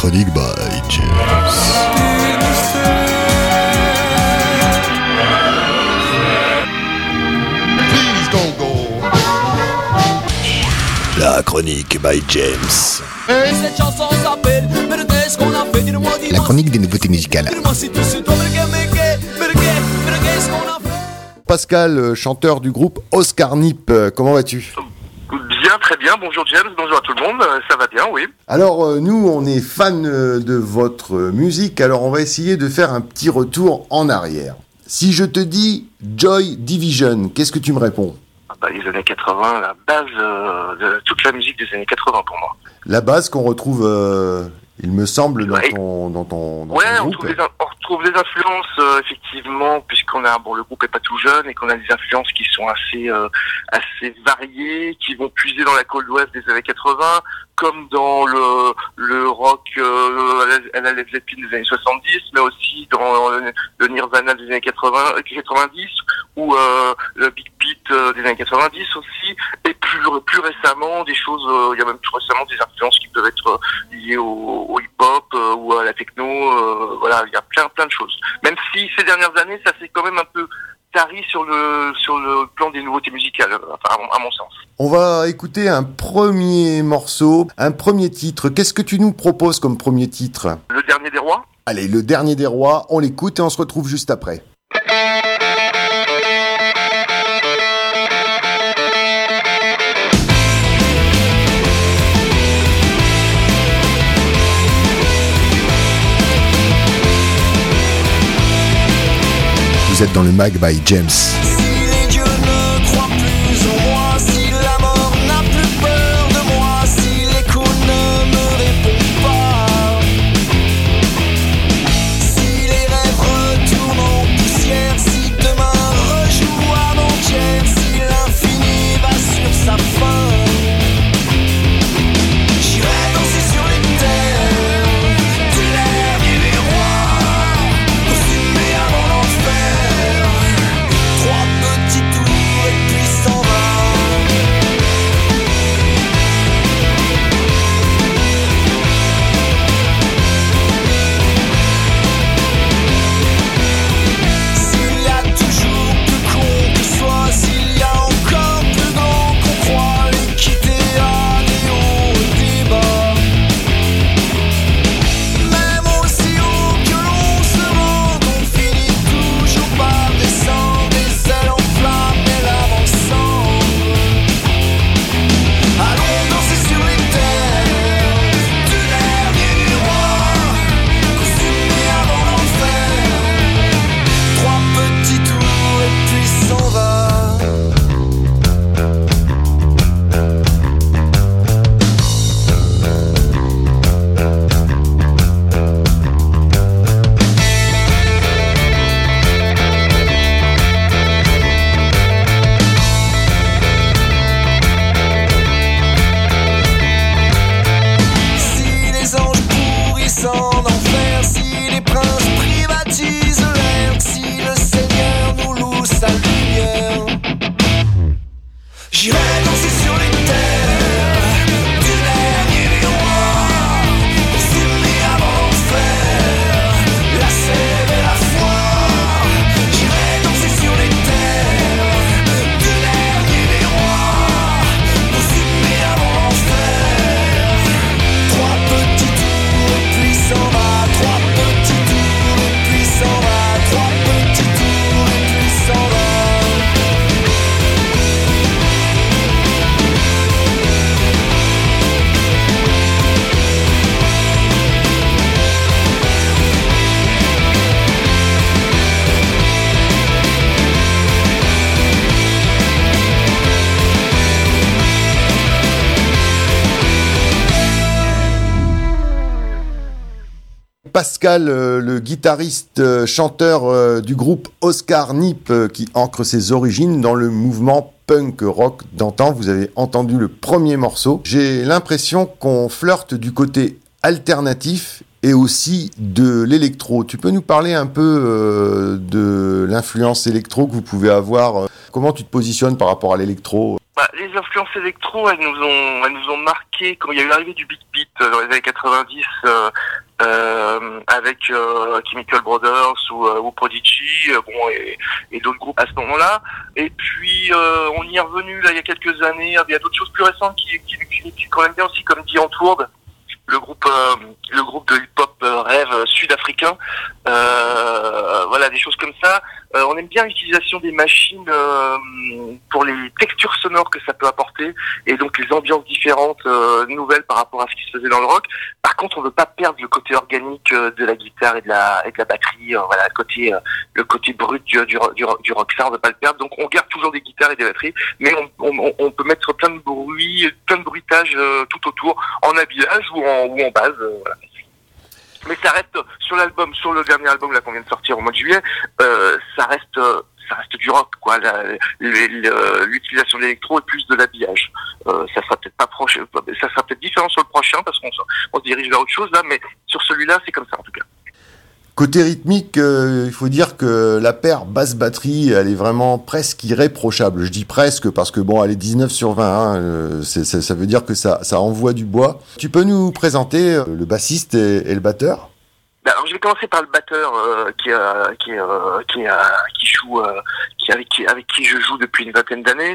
chronique by James. La chronique by James. Cette chanson s'appelle Mais qu'est-ce qu'on a fait? Dis-moi, dis-moi. La chronique des nouveautés musicales. Dis-moi si tu sais toi, mais qu'est-ce qu'on a fait? Pascal, chanteur du groupe Oscar Nip, comment vas-tu? Bien, très bien. Bonjour James, bonjour à tout le monde. Ça va bien, oui. Alors, nous, on est fans de votre musique, alors on va essayer de faire un petit retour en arrière. Si je te dis Joy Division, qu'est-ce que tu me réponds? Les années 80, la base de toute la musique des années 80 pour moi. La base qu'on retrouve, il me semble, dans ton Ouais, on groupe. retrouve des influences, effectivement, puisqu'on a, le groupe est pas tout jeune et qu'on a des influences qui sont assez variées, qui vont puiser dans la cold wave des années 80, comme dans le rock à la Led Zeppelin des années 70, mais aussi dans le Nirvana des années 90, ou le Big Beat des années 90 aussi, et plus récemment des choses, il y a même plus récemment des influences qui peuvent être liées au hip-hop ou à la techno, voilà, il y a plein de choses. Même si ces dernières années, ça s'est quand même un peu tari sur le plan des nouveautés musicales, enfin, à mon sens. On va écouter un premier morceau, un premier titre. Qu'est-ce que tu nous proposes comme premier titre? Le Dernier des Rois. Allez, Le Dernier des Rois, on l'écoute et on se retrouve juste après. Vous êtes dans le Mag by James. Si les dieux ne croient plus en moi, si la mort n'a plus peur de moi, si l'écho ne me répond pas, si les rêves retournent en poussière, si demain rejoue avant-hier, si l'infini va sur sa fin, j'irai danser sur les terres du dernier des rois, consumé avant l'enfer. Trois petits tours et puis s'en va. S'il y a toujours plus con que soi, s'il y a encore plus grand qu'on croit, l'équité à des hauts et des bas. Même aussi haut que l'on se rend, on finit toujours par descendre, les ailes en flammes et l'âme ensemble. Allons danser sur les terres du dernier des rois, consumé avant l'enfer. Trois petits tours et puis s'en va. Si les anges pourrissent en enfer, si les princes privatisent l'air, si le Seigneur nous loue sa lumière, j'irai danser sur les terres du dernier des rois, consumé avant l'enfer, la sève et la foi. J'irai danser sur les terres du dernier des rois, consumé avant l'enfer. Trois petits tours et puis s'en va. Trois petits tours et puis s'en va. Trois petits tours et puis s'en va. Pascal, le guitariste, chanteur du groupe Oscar Nip, qui ancre ses origines dans le mouvement punk rock d'antan. Vous avez entendu le premier morceau. J'ai l'impression qu'on flirte du côté alternatif et aussi de l'électro. Tu peux nous parler un peu de l'influence électro que vous pouvez avoir? Comment tu te positionnes par rapport à l'électro? Les influences électro, elles nous ont marqué quand il y a eu l'arrivée du Big Beat dans les années 90 avec Chemical Brothers ou Prodigy, et d'autres groupes à ce moment-là. Et puis on y est revenu là il y a quelques années. Il y a d'autres choses plus récentes qu'on aime bien aussi, comme The Entoured, le groupe de hip-hop rêve sud-africain. Voilà, des choses comme ça. On aime bien l'utilisation des machines pour les textures sonores que ça peut apporter, et donc les ambiances différentes, nouvelles par rapport à ce qui se faisait dans le rock. Par contre, on veut pas perdre le côté organique de la guitare et de la batterie. Voilà, le côté brut du rock, ça on veut pas le perdre. Donc on garde toujours des guitares et des batteries, mais on peut mettre plein de bruit, plein de bruitage tout autour, en habillage ou en base. Voilà. Mais ça reste sur le dernier album là qu'on vient de sortir au mois de juillet, ça reste du rock, quoi. L'utilisation de l'électro et plus de l'habillage. Ça sera peut-être différent sur le prochain parce qu'on se dirige vers autre chose là, mais sur celui-là c'est comme ça en tout cas. Côté rythmique, il faut dire que la paire basse-batterie, elle est vraiment presque irréprochable. Je dis presque parce que bon, elle est 19 sur 20, hein, ça veut dire que ça envoie du bois. Tu peux nous présenter le bassiste et le batteur ? Alors je vais commencer par le batteur avec qui je joue depuis une vingtaine d'années.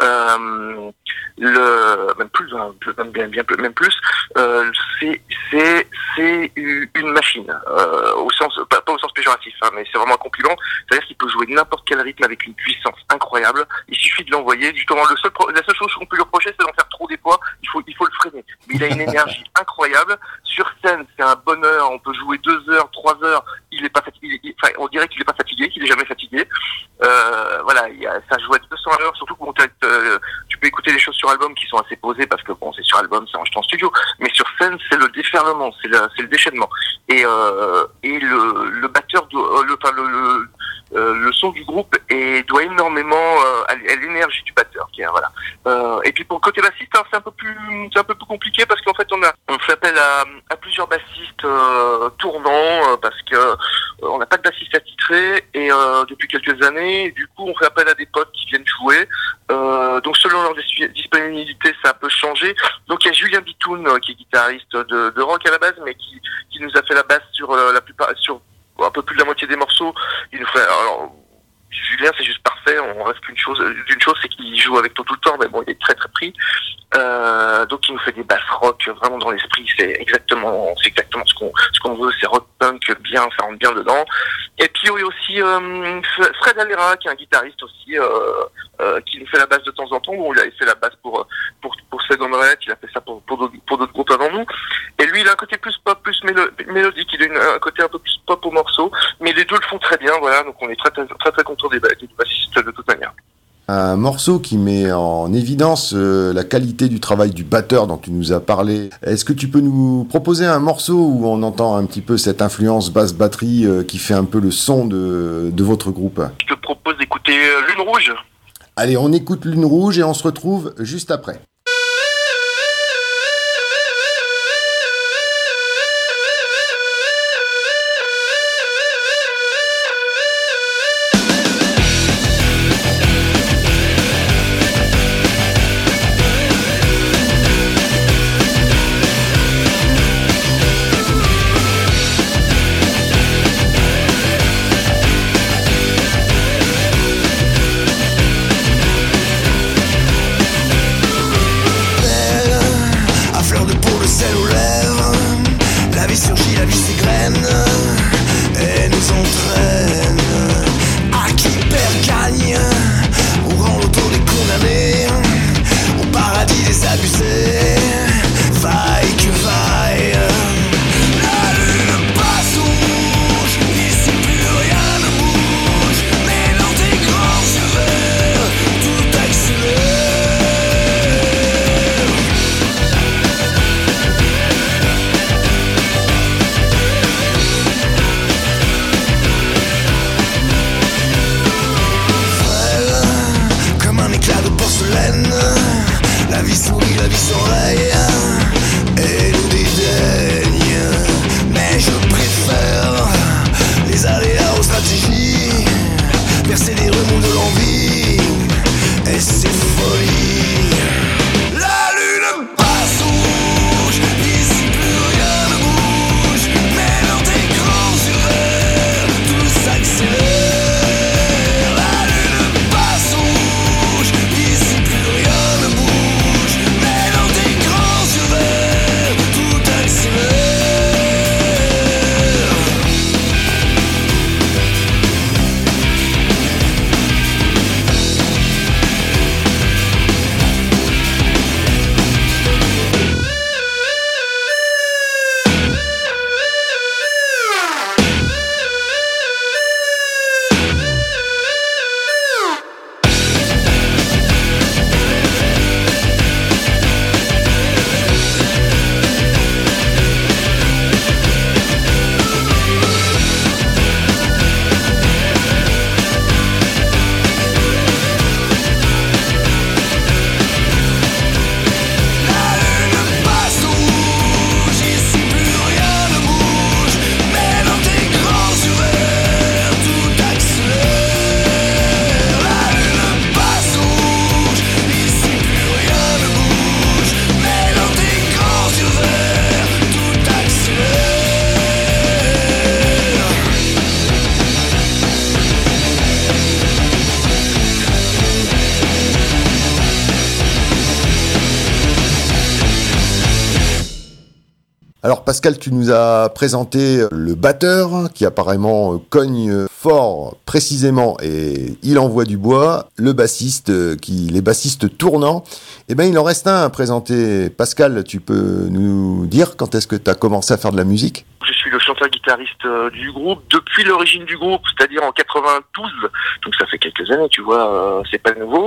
Même plus. C'est une machine, au sens pas au sens péjoratif, hein, mais c'est vraiment un compliment. C'est-à-dire qu'il peut jouer n'importe quel rythme avec une puissance incroyable. Il suffit de l'envoyer. Justement, la seule chose qu'on peut lui reprocher, c'est d'en faire trop des fois. Il faut le freiner. Mais il a une énergie incroyable. Sur scène, c'est un bonheur. On peut jouer 2 heures, 3 heures. Il est pas fatigué. Enfin, on dirait qu'il est pas fatigué, qu'il est jamais fatigué. Voilà, ça joue à 200 à l'heure. Surtout que tu peux écouter les choses sur album qui sont assez posées parce que bon, c'est sur album, c'est enregistré en studio. Mais sur scène, c'est le déferlement, c'est le déchaînement. Et le batteur, le son du groupe doit énormément à l'énergie du batteur, qui est voilà. Et puis pour le côté bassiste, alors, c'est un peu plus compliqué parce qu'en fait on fait appel à plusieurs bassistes tournants parce que on n'a pas de bassiste attitré et depuis quelques années, du coup on fait appel à des potes qui viennent jouer. Donc selon leur disponibilité, ça peut changer. Donc il y a Julien Bitoun qui est guitariste de rock à la base, mais qui nous a fait la basse sur sur un peu plus de la moitié des morceaux. Il nous fait Julien, c'est juste parfait. On reste d'une chose, c'est qu'il joue avec toi tout le temps, mais bon, il est très très pris. Donc il nous fait des basses rock vraiment dans l'esprit. C'est exactement ce qu'on veut. C'est rock punk bien, ça rentre bien dedans. Et puis il y a aussi Fred Alera, qui est un guitariste aussi, qui nous fait la basse de temps en temps. Bon, il a fait la basse pour Second Red, il a fait ça pour d'autres groupes avant nous. Et lui, il a un côté plus pop, plus mélodique. Il a un côté un peu plus pop au morceau, mais les deux le font très bien. Voilà, donc on est très très très, très content des bassistes de toute manière. Un morceau qui met en évidence la qualité du travail du batteur dont tu nous as parlé. Est-ce que tu peux nous proposer un morceau où on entend un petit peu cette influence basse-batterie qui fait un peu le son de votre groupe ? Je te propose d'écouter Lune Rouge. Allez, on écoute Lune Rouge et on se retrouve juste après. La lune passe rouge, ici Alors Pascal, tu nous as présenté le batteur qui apparemment cogne fort précisément et il envoie du bois, le bassiste les bassistes tournants. Eh ben il en reste un à présenter. Pascal, tu peux nous dire quand est-ce que tu as commencé à faire de la musique ? Je suis le chanteur-guitariste du groupe depuis l'origine du groupe, c'est-à-dire en 92. Donc ça fait quelques années, tu vois, c'est pas nouveau.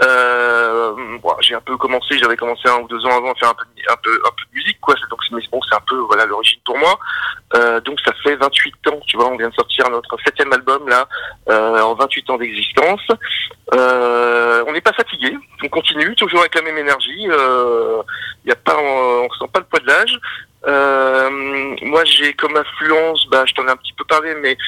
J'avais commencé 1 ou 2 ans avant à faire un peu de musique, quoi. Donc c'est un peu voilà l'origine pour moi. Donc ça fait 28 ans, tu vois, on vient de sortir notre 7e album là, en 28 ans d'existence. On n'est pas fatigué, on continue toujours avec la même énergie. On ressent pas le poids de l'âge. Moi j'ai comme influence, je t'en ai un petit peu parlé, mais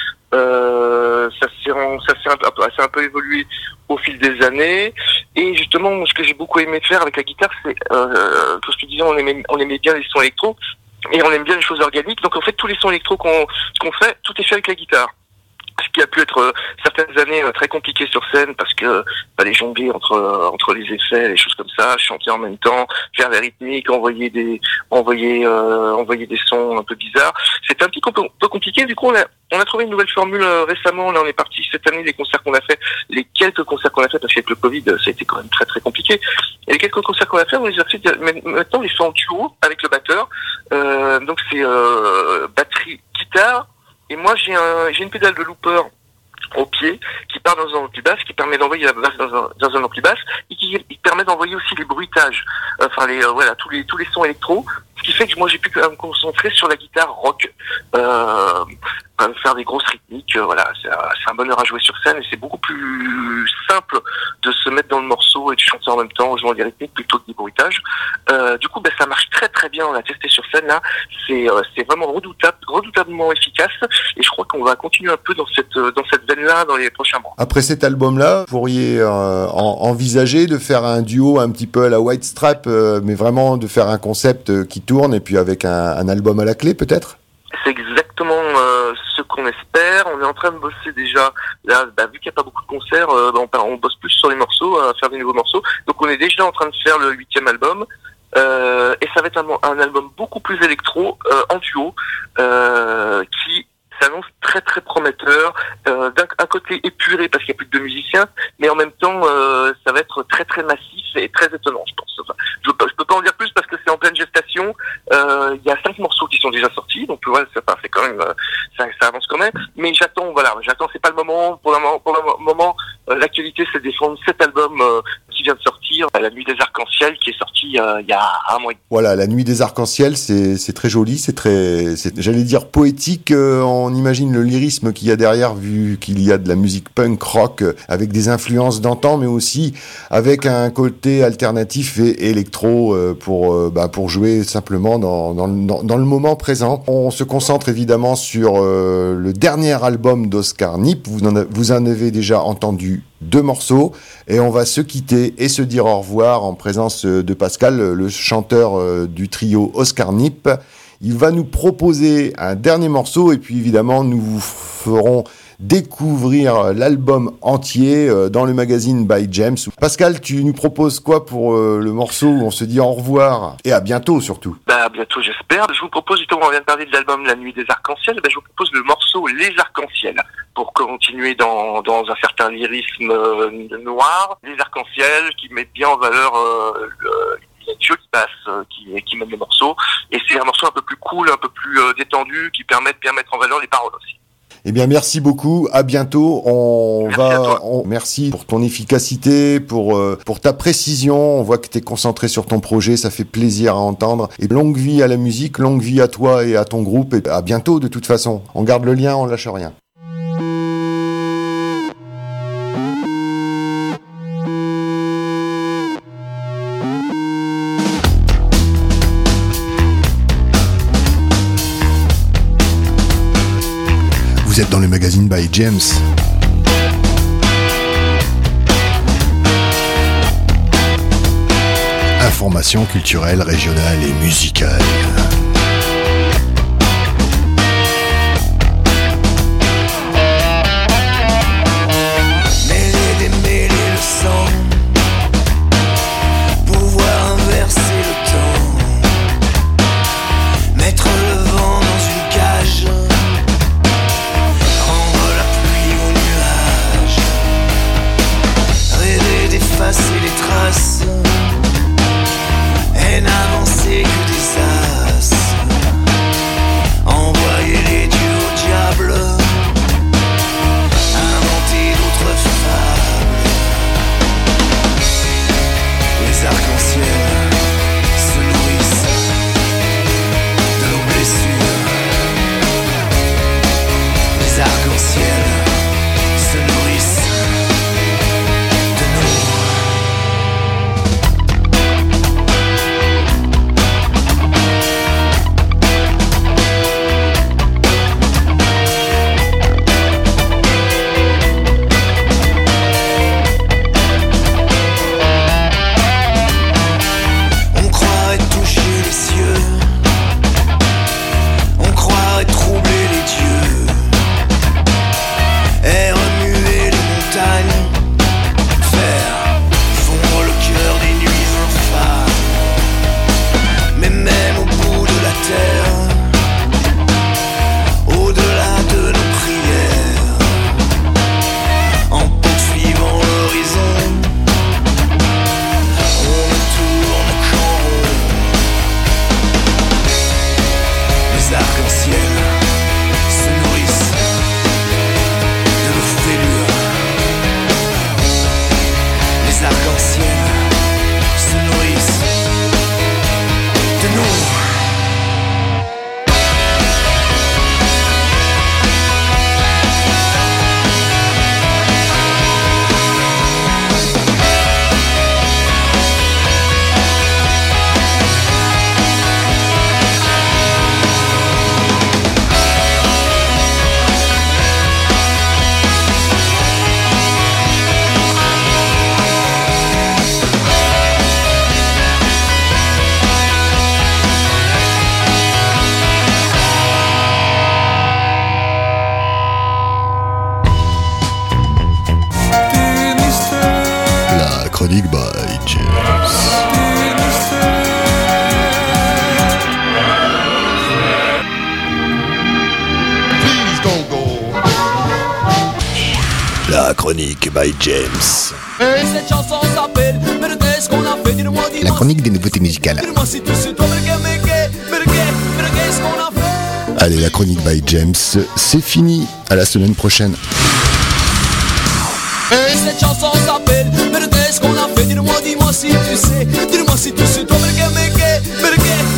ça s'est un peu évolué au fil des années. Et justement, ce que j'ai beaucoup aimé faire avec la guitare, c'est comme je te disais, on aimait bien les sons électro et on aime bien les choses organiques. Donc en fait, tous les sons électro qu'on fait, tout est fait avec la guitare. Ce qui a pu être certaines années très compliqué sur scène parce que fallait jongler entre les effets, les choses comme ça, chanter en même temps, faire des rythmiques, envoyer des sons un peu bizarres. C'était un petit peu compliqué. Du coup, on a trouvé une nouvelle formule récemment. Là, on est parti cette année, les quelques concerts qu'on a fait, parce qu'avec le Covid, ça a été quand même très très compliqué. Et les quelques concerts qu'on a fait, on les a fait maintenant, ils sont en duo avec le batteur. Donc c'est batterie, guitare. Et moi, j'ai une pédale de looper au pied qui part dans un ampli basse, qui permet d'envoyer la basse dans un ampli basse et qui permet d'envoyer aussi les bruitages, tous les sons électro. Ce qui fait que moi, j'ai pu me concentrer sur la guitare rock, faire des grosses rythmiques. C'est un bonheur à jouer sur scène et c'est beaucoup plus simple de se mettre dans le morceau et de chanter en même temps en jouant des rythmiques plutôt que des bruitages. Du coup, ça marche très très bien. On l'a testé sur scène là. C'est vraiment redoutablement efficace et je crois qu'on va continuer un peu dans cette veine-là dans les prochains mois. Après cet album-là, vous pourriez envisager de faire un duo un petit peu à la White Strap, mais vraiment de faire un concept qui tourne et puis avec un album à la clé peut-être ? C'est exactement ce qu'on espère. On est en train de bosser déjà. Là, vu qu'il n'y a pas beaucoup de concerts, on bosse plus sur les morceaux, à faire des nouveaux morceaux. Donc on est déjà en train de faire le 8e album. Et ça va être un album beaucoup plus électro, en duo, qui s'annonce très très prometteur, d'un côté épuré parce qu'il n'y a plus que 2 musiciens, mais en même temps ça va être très très massif et très étonnant, je pense. Enfin, je peux pas en dire plus parce que c'est en pleine gestation. Il y a 5 morceaux qui sont déjà sortis, donc c'est quand même ça avance quand même. Mais j'attends, c'est pas le moment. Pour le moment, l'actualité c'est de défendre cet album qui vient de sortir, La Nuit des Arcs-en-Ciel, qui est sorti il y a un mois. Voilà, La Nuit des Arcs-en-Ciel, c'est très joli, j'allais dire poétique. On imagine le lyrisme qu'il y a derrière, vu qu'il y a de la musique punk rock avec des influences d'antan, mais aussi avec un côté alternatif et électro pour jouer simplement dans le moment présent. On se concentre évidemment sur le dernier album d'Oscar Nip. Vous en avez déjà entendu 2 morceaux et on va se quitter et se dire au revoir en présence de Pascal, le chanteur du trio Oscar Nip. Il va nous proposer un dernier morceau et puis évidemment nous vous ferons découvrir l'album entier dans le magazine by James. Pascal, tu nous proposes quoi pour le morceau où on se dit au revoir et à bientôt surtout? À bientôt, j'espère. Je vous propose, justement, on vient de parler de l'album La Nuit des Arcs-en-Ciel, je vous propose le morceau Les Arcs-en-Ciel pour continuer dans un certain lyrisme noir. Les Arcs-en-Ciel qui mettent bien en valeur il y a une jolie basse qui mène le morceau et c'est un morceau un peu plus cool, un peu plus détendu qui permet de bien mettre en valeur les paroles aussi. Eh bien, merci beaucoup. À bientôt. Merci pour ton efficacité, pour ta précision. On voit que tu es concentré sur ton projet. Ça fait plaisir à entendre. Et longue vie à la musique, longue vie à toi et à ton groupe. Et à bientôt, de toute façon. On garde le lien, on lâche rien. Vous êtes dans le magazine by James. Information culturelle, régionale et musicale. Mêler le sang, pouvoir inverser le temps, mettre La chronique by James. Cette chanson s'appelle Mais qu'est-ce qu'on a fait? Dis-moi, dis-moi. La chronique des nouveautés musicales. Dis-moi si tu sais toi, mais qu'est-ce qu'on a fait? Allez, la chronique by James, c'est fini. À la semaine prochaine. Cette chanson s'appelle Mais qu'est-ce qu'on a fait? Dis-moi, dis-moi si tu sais. Dis-moi si tu sais toi, mais qu'est